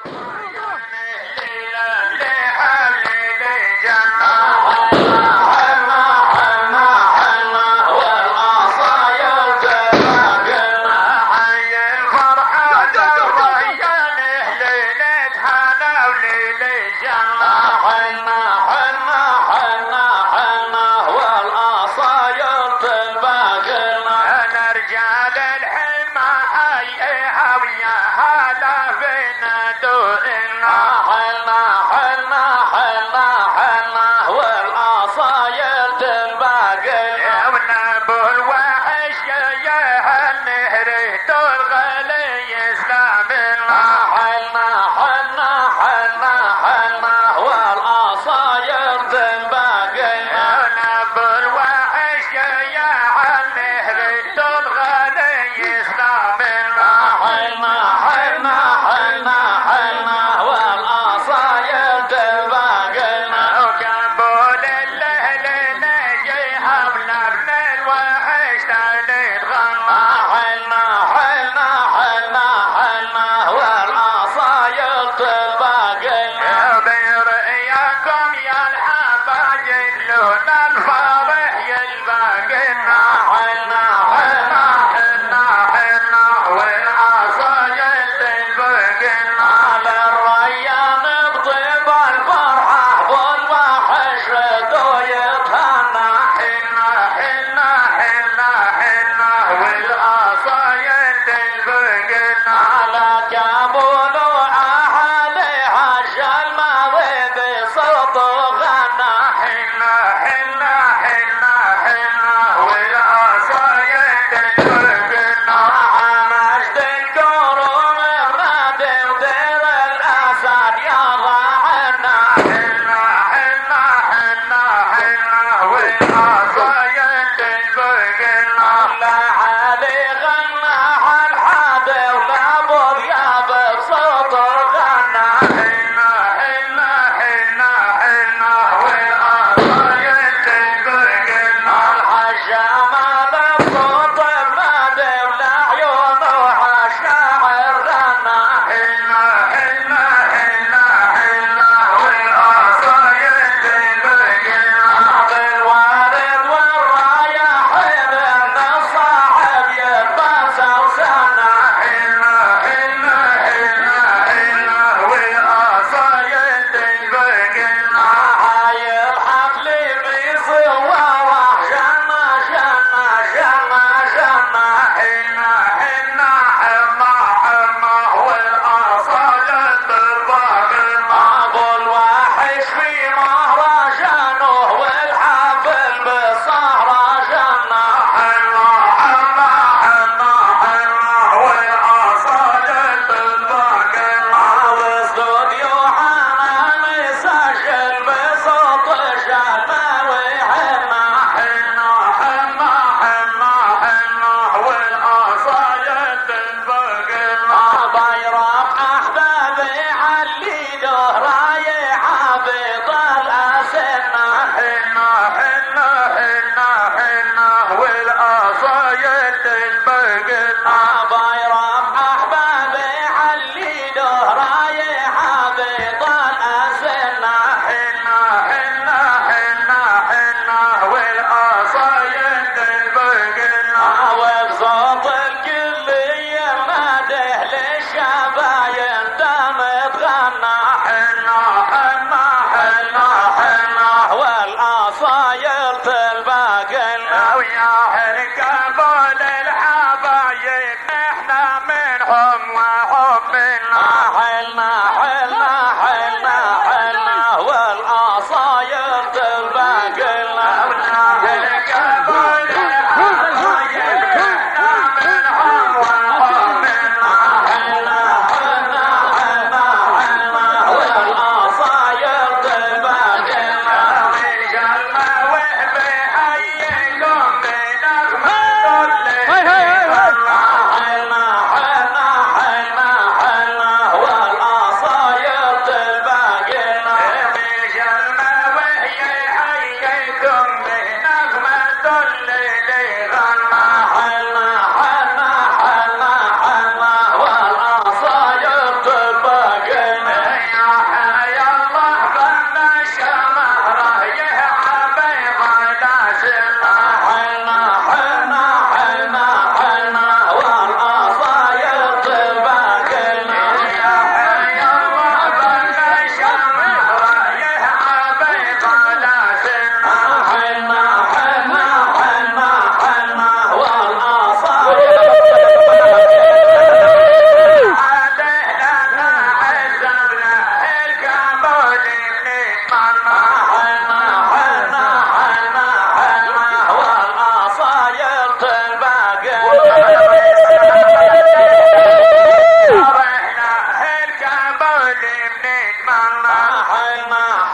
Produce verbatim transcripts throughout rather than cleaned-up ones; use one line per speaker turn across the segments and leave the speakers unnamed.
الشباين دامت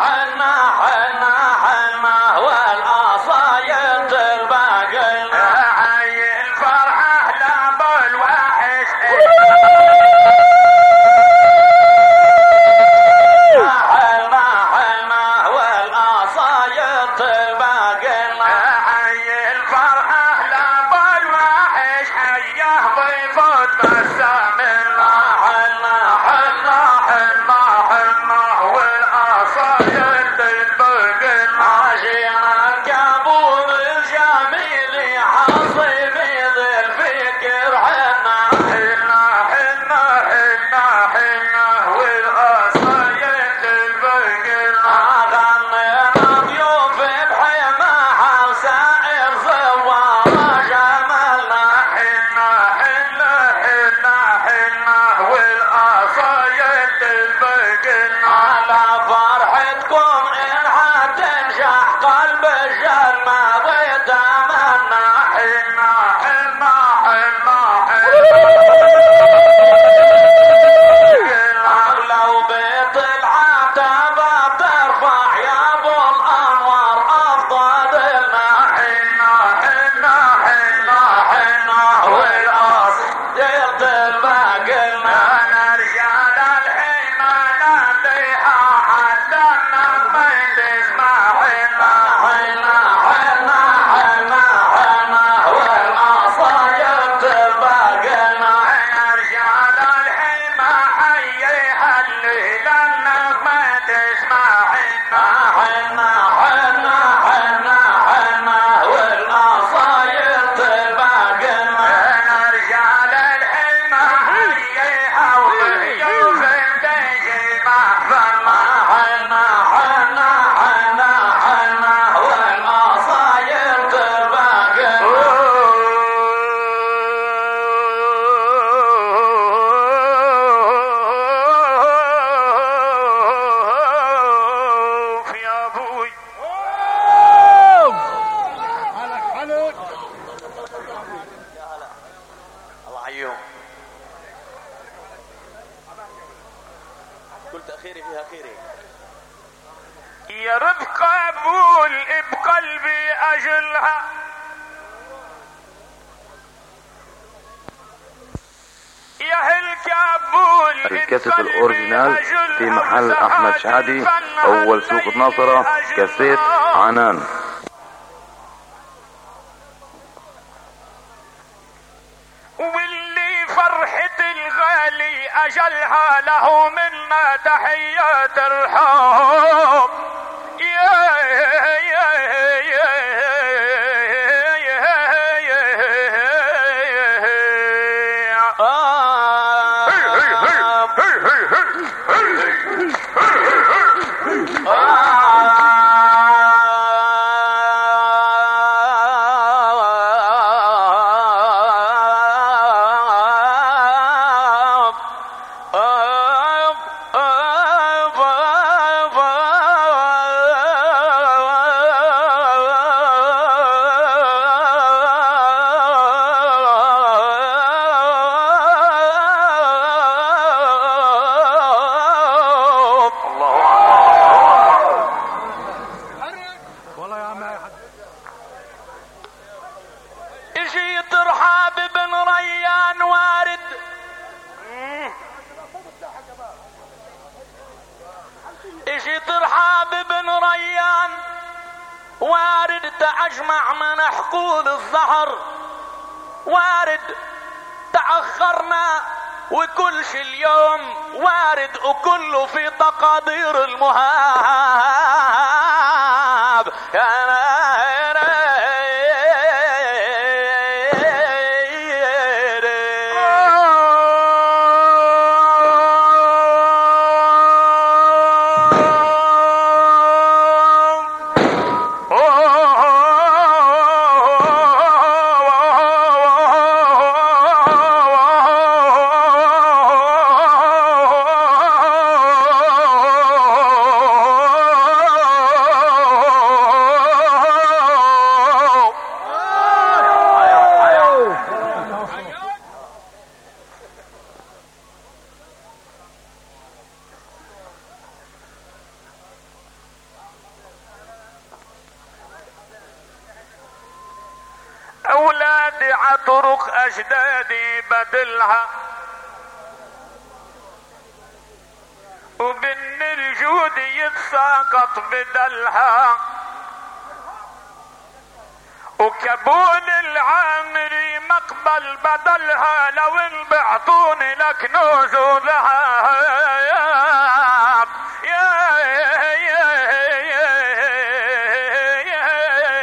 الكاسيت الاوريجينال في محل احمد شادي، اول سوق ناصرة، كاسيت عنان.
واللي فرحة الغالي اجلها له منا تحيات الحب. يا يا وارد تأجمع من حقول الظهر، وارد تأخرنا وكل شي اليوم وارد، وكله في تقادير المهاب. يا اللي عطرق اجدادي بدلها، وبن الجود يتساقط بدلها، وكبول العامري مقبل بدلها، لو ان بعطوني لكنوز وذهب يا يا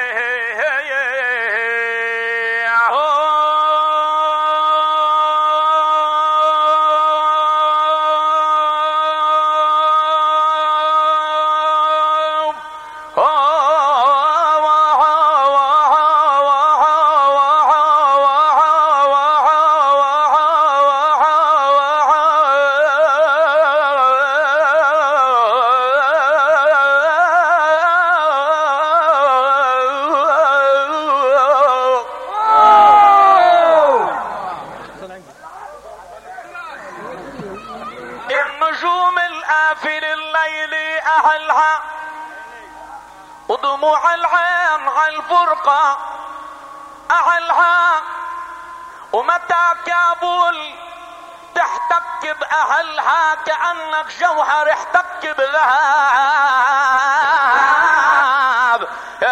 ودموع العين عالفرقة أهلها، ومتى كابول تحتك بأهلها كأنك جوهر احتك بذهب.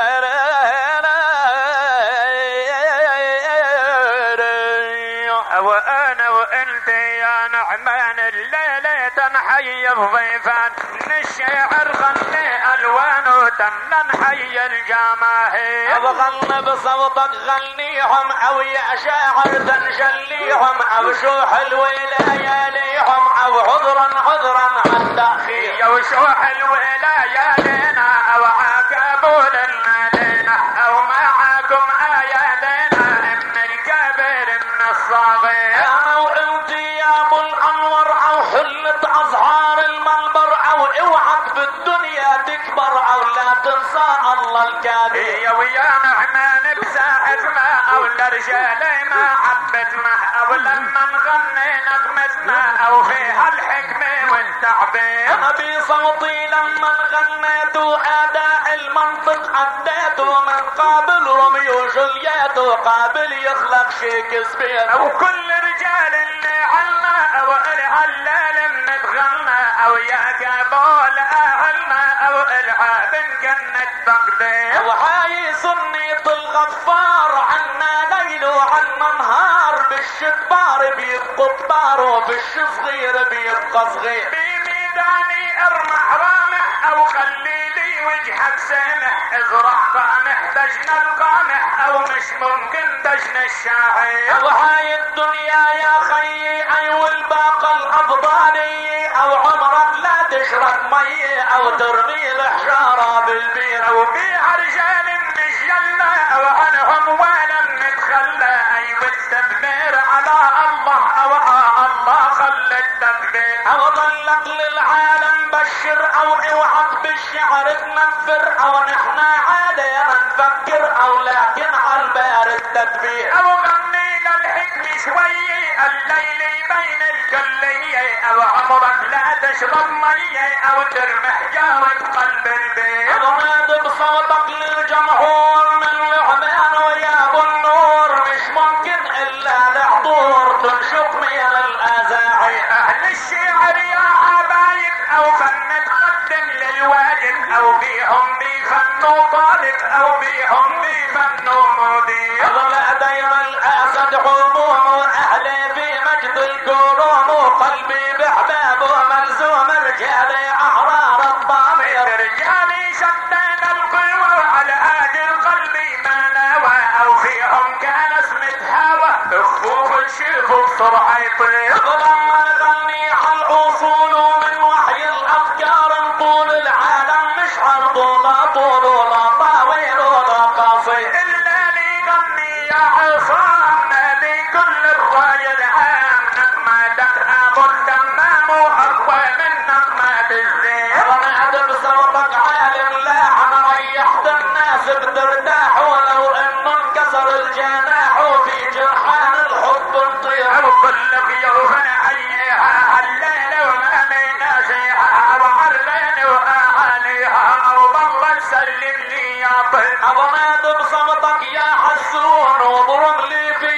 وأنا وأنت يا نعمان الليلة تنحي الضيفان، من الشعر غني ألوان وتمنى نحيي الجماهير. أبغن بصوتك غنيهم أو يا شاعر تنجليهم، أو شوح الولاية ليهم، أو عذرا عذرا عالتأخير. أو شوح الولاية لنا، أو عقبوا لنا، أو معكم آياتنا من الكبير من الصغير. أنا وأنت يا أبو الأنور، أو حلة أزهار المنبر، أو اوعك بالدنيا تكبر، أو لا تنسى الله الكبير. يا ويا نعمان بساعتنا، أو لرجال ما حبتنا، أو لما نغني نغمتنا، أو فيها الحكمة والتعبير. أنا بصوتي لما غنيت أداء المنطق أديت، من قابل روميو وجولييت، وقابل يخلق شيكسبير. أو كل رجال اللي عنا، أو الهلال نتغنى، أو يا قبول أهلنا، أو العاب جنة تقدير. أو هاي سنية الغفار، عنا ليل وعنا نهار، بالشكبار بيبقى كبار، وبالصغير بيبقى صغير. بميداني ارمح رامح، أو خليلي وجهك سامح، ازرع قامح دجن القامح، أو مش ممكن دجن الشاعر. أو هاي الدنيا يا خيي أي والباقة الأفضلية، أو عمرك لا تشرب مية، أو ترمي الحجارة بالبير. أو بيع رجال الجنة، أو عنهم ولا نتخلى، أي والتدبير على الله، أو آه الله خلى التدبير. أو ضلك للعالم بشر، أو اوعك بالشعر تنفر، أو نحن عادينا نفكر، أو لكن عالبار التدبير. أو غني للحكم شوية الليل بين الكلية، أو عمرك لا تشرب مية، أو ترمي حجارة قلب البيت. أو نادي بصوتك للجمهور من العمان، ويا ابو النور مش ممكن إلا الحضور تنشق من الأزاعي. أهل الشعر يا حبايب، أو فن تقدم للواجب، أو بيهم بيفنوا طالب، أو بيهم بيفنوا مدير. أغلى دايما الأسد حموم، أهلي في مجد الكروم، وقلبي بحبابه ملزوم، رجالي أحرار الضمير. رجالي شدين القوة على هادي القلب ما نوى، أو فيهم كان اسمه هوى، اخفوه الشيخ بسرعة يطير. لما نغني على الأصول من وحي الأفكار، طول العالم مش عرضونا طول ولا طاويل ولا قصير. الليل يغني يا عصام لكل الرأي العام، نغمتك أبو التمام وأقوى من نغمة الزين. ونادي بصوتك عالي ملاح، ريحت الناس بترتاح، ولو انه انكسر الجناح، وفي جرحان الحب نطير. وكلك يوم عيها الليلة وما ناسيها، وعرلين وأهاليها، أو بالله سلم لي يا طيب. أبو نادي بصوتك يا حسون، واضرب لي في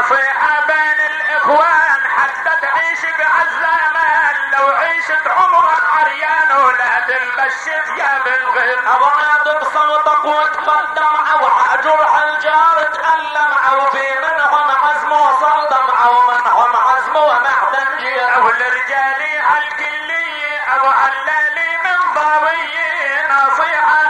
نصيحة بين الاخوان حتى تعيش بعالزمان، لو عيشت عمرك عريان ولا تلبس ثياب الغير.
ابغى بصوتك وتقدم او جرح الجار تألم، او في منهم عزم وصدم او منهم عزم ومعدن جير.
او الرجالي عالكلية او علالي من ضاوية، نصيحة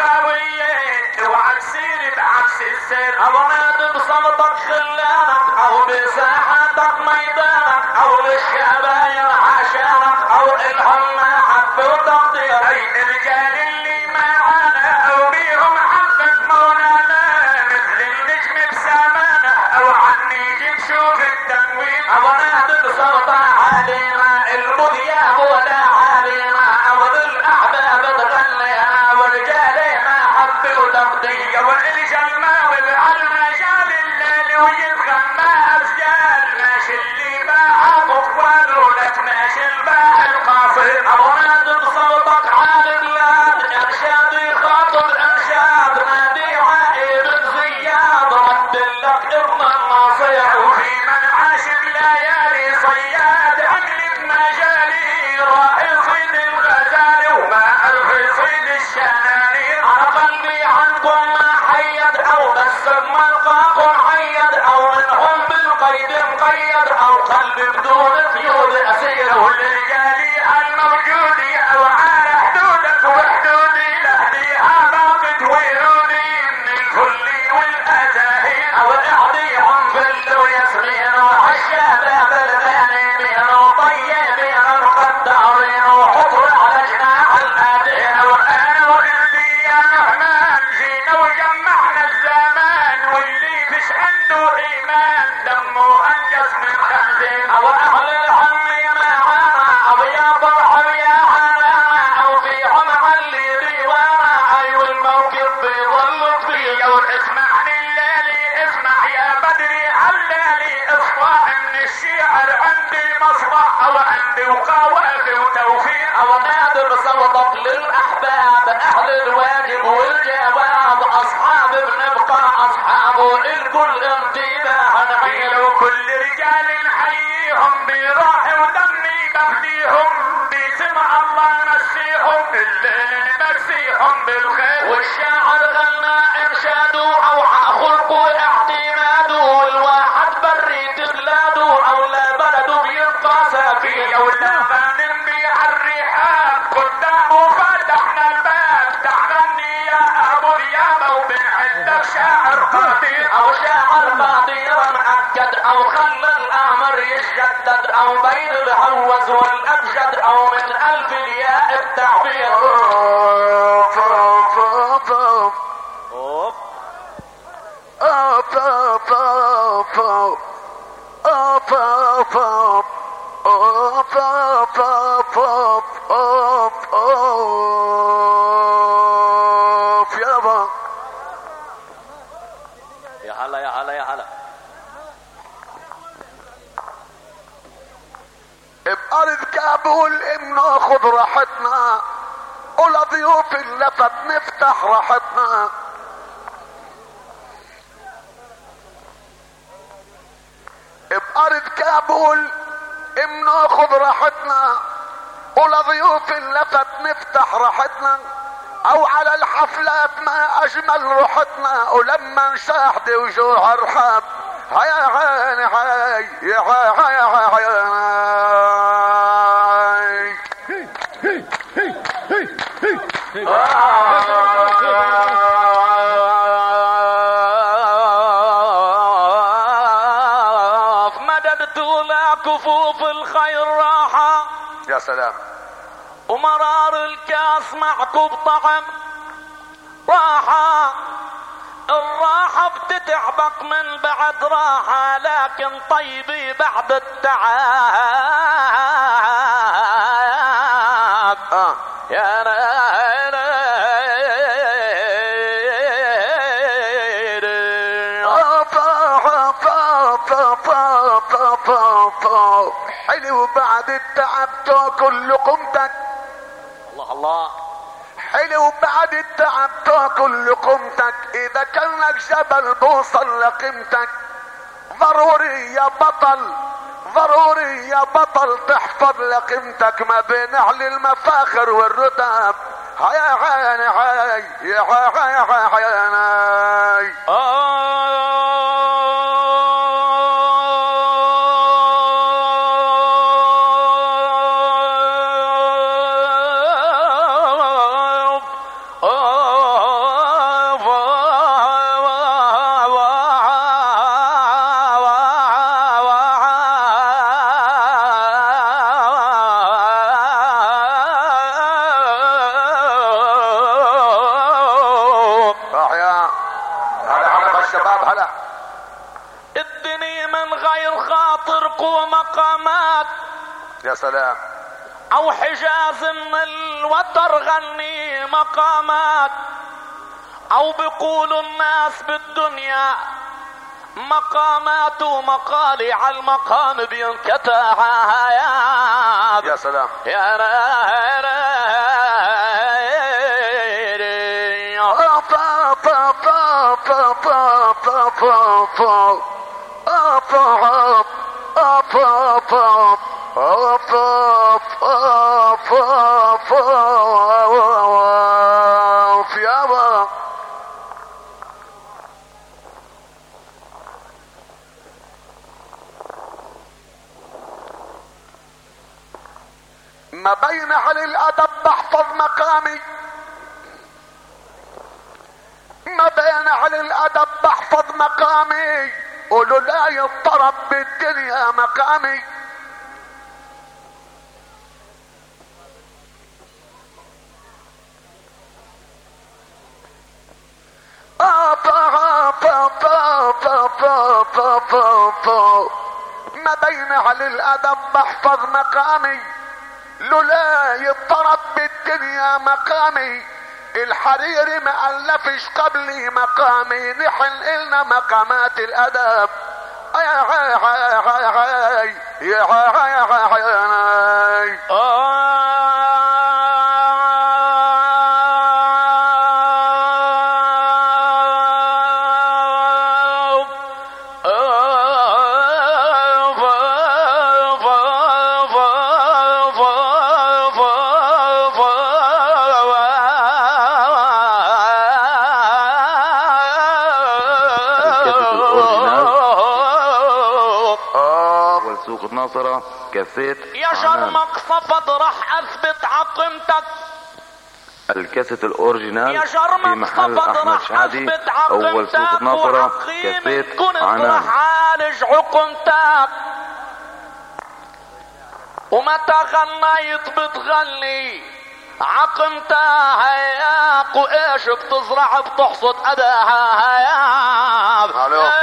اخوية اوعى تصير بعكس السير.
ابغى بصوتك خلانك او بساحتك ميدانك، او للشبايب عشانك او الهم ما حبوا تقدير.
اي الرجال اللي معانا او بيهم حبك مولانا، مثل النجم بسمانه او عني نشوف التنوير.
ابغى بصوتك علينا البذياب ولا علينا، او بالاحباب تغنينا والرجال ما حبوا تقدير.
والجلمة والعالمجال الليل ويتغنى افجال، ماشي اللي باع طفال ولك ماشي الباع القاصر.
ابغى بصوتك على البلاد ارشاد يخاطب ارشاد، نادي عائب زياد رد لك ابن الناصر.
وفي من عاش بليالي صياد عملت مجالي، راح يصيد الغزال وما عرف يصيد الشنانير.
على قلبي عنكم ما حيد، او بس بملقاكم حيد، او منهم بالقيد مقيد، او قلبي بدون قيود اسير.
والرجالي الموجودي او على حدودك وحدودي، لهديها باقت ويرودي من الكل والازاهير.
او اعطيهم فل وياسمين وحشاباب الغانمين وطيبين مقدرين وحطوا على جناح الادين.
وانا واللي يا نعمان جينا وجمعنا الزمان، واللي فيش عنده ايمان دمه انجس من خنزير.
او اهل الهم معانا او يا فرحه يا حنانا، او فيهم علي ديوانا اي والموقف بيظل فيه.
اسمعني الليلي اسمع يا بدري علالي، اصلاح من الشعر عندي مصلح او عندي وقوافي وتوفيق.
او نادي بصوتك للاحباب اهل الواجب والجواب، اصحاب بنبقى اصحاب والكل انتباه نعيل.
وكل رجال نحييهم بروحي ودمي بفديهم، بسمع الله نمسيهم الليل نمسيهم بالخير.
والشاعر غنى ارشاده او خلقه اعتماده، والواحد بريت بلاده او لا بلده بيبقى ساكن.
ولا غانم بيع الرحاب قدامه فتحنا الباب، تعغني يا ابو ديابه وبنعدك شاعر قدير.
او شاعر قدير مؤكد، او خلى الامر يتجدد، او بين الهوز والابجد، او من الف الياء التعبير.
اوف اوف اوف اوف اوف اوف اوف اوف اوف اوف اوف اوف اوف اوف اوف اوف يابا.
يا هلا يا هلا يا هلا.
بأرض كابول ناخد راحتنا، ولا ضيوف اللفت نفتح راحتنا. بأرض كابول ناخد راحتنا، ولا ضيوف اللفت نفتح راحتنا. او على الحفلات ما اجمل روحتنا، ولما نشاهد وجوه ارحاب هيا عيني هاي يا هاي هاي
مددت لا كفوف الخير راحة،
يا سلام.
ومرار الكاس معكوب طعم راحة. الراحة بتتعبك من بعد راحة، لكن طيبي بعد التعب.
آه.
يا
حلو بعد التعب تاكل لقمتك.
الله الله.
حلو بعد التعب تاكل لقمتك، اذا كانك جبل بوصل لقيمتك.
ضروري يا بطل ضروري يا بطل تحفظ لقيمتك ما بين اهل المفاخر والرتب. هيا عيني هاي يا عيني يا سلام.
او حجاز من الوتر غني مقامات، او بيقولوا الناس بالدنيا مقامات ومقالي على المقام بينكتع.
يا سلام
يا
اوف اوف اوف اوف اوف يابا. ما بين اهل الادب بحفظ مقامي، ما بين اهل الادب بحفظ مقامي، قولوا لا يضطرب بالدنيا مقامي. ما بين اهل الادب بحفظ مقامي، لولا يضطرب بالدنيا مقامي. الحريري ما الفش قبلي مقامي، نحن النا مقامات الادب. يا هاي هاي هاي هاي يا هاي هاي هاي
كاسيت
يا شرمق صفد راح اثبت عقمتك.
الكاسيت الاوريجينال
يا
في
شرمق
محل
صفد
احمد
راح
شادي
اثبت
اول سوق
عقمتك،
ناصرة.
وحقيمة
كاسيت
كنت
عنان.
راح عالج عقمتك، ومتى غنيت بتغني عقمتها هياق، وايش بتزرع بتحصد اداها هياق.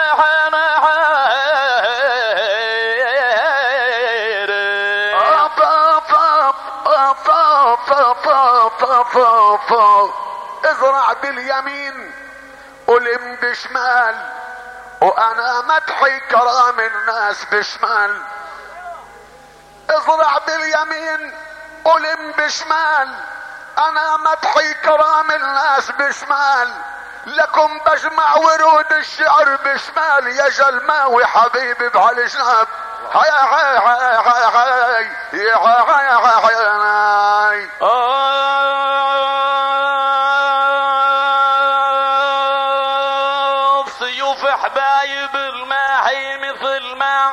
ازرع باليمين ولم بشمال، وانا مدحي كرام الناس بشمال. ازرع باليمين ولم بشمال، انا مدحي كرام الناس بشمال. لكم بجمع ورود الشعر بشمال، يا جلماوي حبيبي بعلي شناب. هاي هاي هاي هاي هاي يا هاي هاي هاي
سيوف حبايب الماحي مثل ما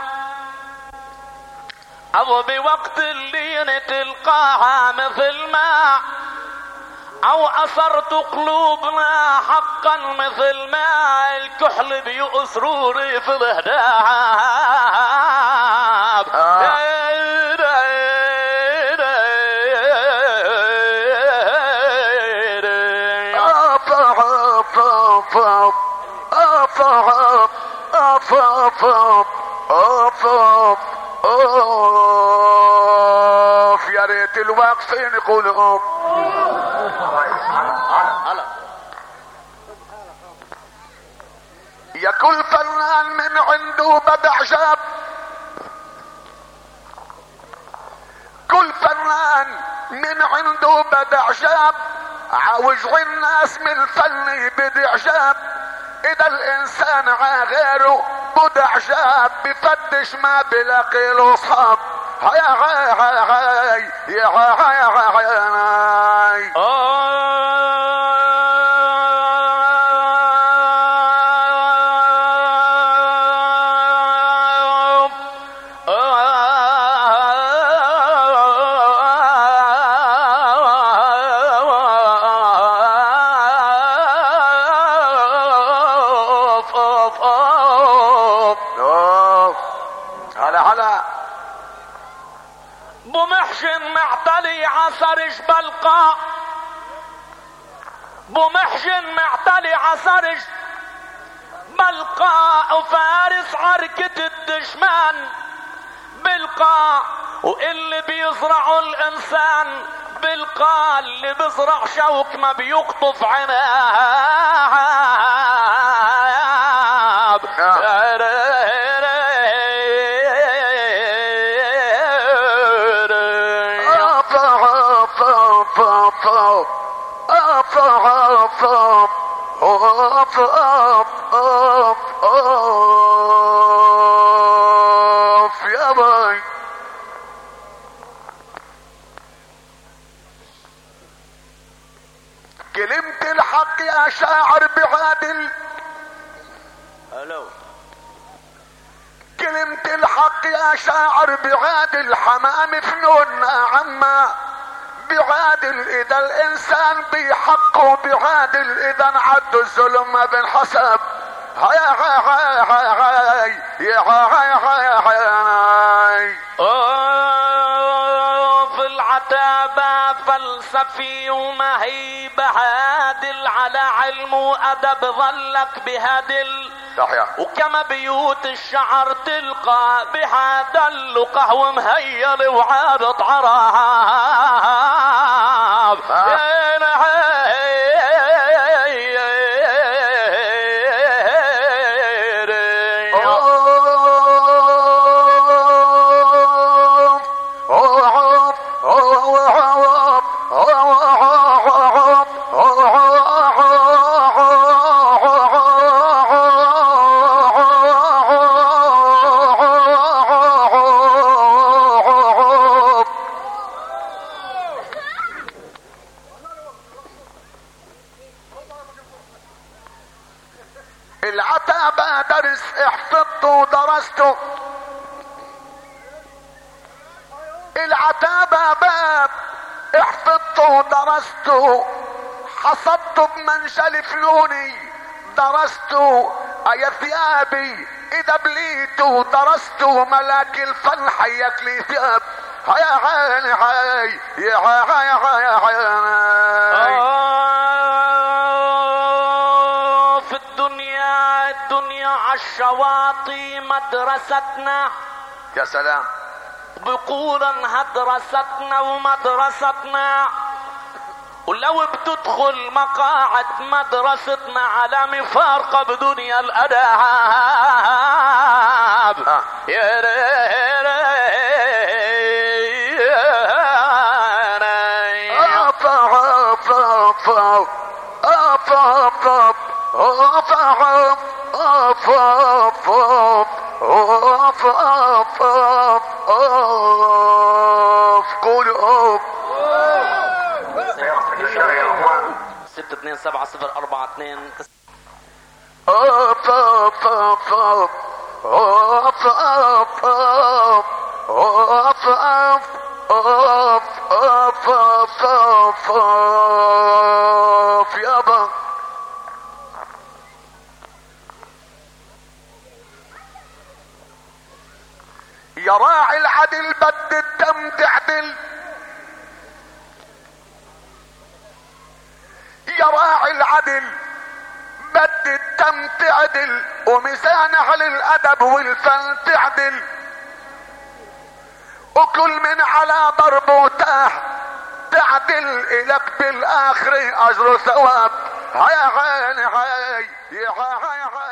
او بوقت اللي تلقاها مثل ما، او اثرت قلوبنا حقا مثل ما الكحل بيؤسروري في الهداب.
اوف يا ريت الواقفين يقولوا يا كل فنان من عنده بدع جاب، كل فنان من عنده بدع جاب، عاوج الناس من فني بدع جاب. اذا الانسان غيره بدع جاب بفتش ما بلاقي له صحاب. هيا هيا هيا هيا هيا هيا
عصرش بلقاء بمحجن معتلي عصرش بلقاء وفارس عركة الدشمان بلقاء واللي بيزرعوا الانسان بلقاء اللي بيزرع شوك ما بيقطف عناب.
أوف أوف أوف أوف أوف أوف أوف يا باي. كلمة الحق يا شاعر بعادل.
الو
كلمة الحق يا شاعر بعادل. حمام فنوننا عما بعادل. اذا الانسان بحقه بعادل. اذا عد الظلم ما بنحسب. هيا هيا هيا هيا هيا هيا هيا
في العتابة فلسفي ومهي بهادل على علم وادب ظلك بهادل.
صحيح.
وكما بيوت الشعر تلقى بهذا اللقه ومهيل وعارض عراب.
العتابة درس احفظته ودرسته. العتابة باب احفظته ودرسته. حصدته بمنشل فلوني درسته. اي ثيابي اذا بليته درسته. ملاك الفن حيك لي ثياب. هيا هيا هيا هيا هيا هيا
الشواطئ مدرستنا.
يا سلام.
بقولا هدرستنا ومدرستنا. ولو بتدخل مقاعد مدرستنا على مفارقة بدنيا الاداب.
آه.
يا
اوف اوف اوف اوف اوف اوف اوف قول اوف.
ستة اثنين سبعة صفر أربعة اثنين
اوف اوف اوف اوف اوف اوف اوف اوف اوف اوف اوف يابا. يا راعي العدل بد الدم تعدل. يا راعي العدل بد الدم تعدل. وميزان اهل الادب والفن تعدل. وكل من على ضربه تاه تعدل. الك بالاخر اجر ثواب. هيا هيا هيا هيا